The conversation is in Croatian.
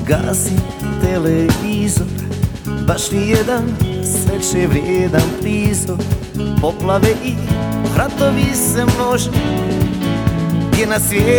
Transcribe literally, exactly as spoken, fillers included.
gasi televizor, baš nijedan sreće vrijedan prizor. Poplave i ratovi se množe, gdje na svijetu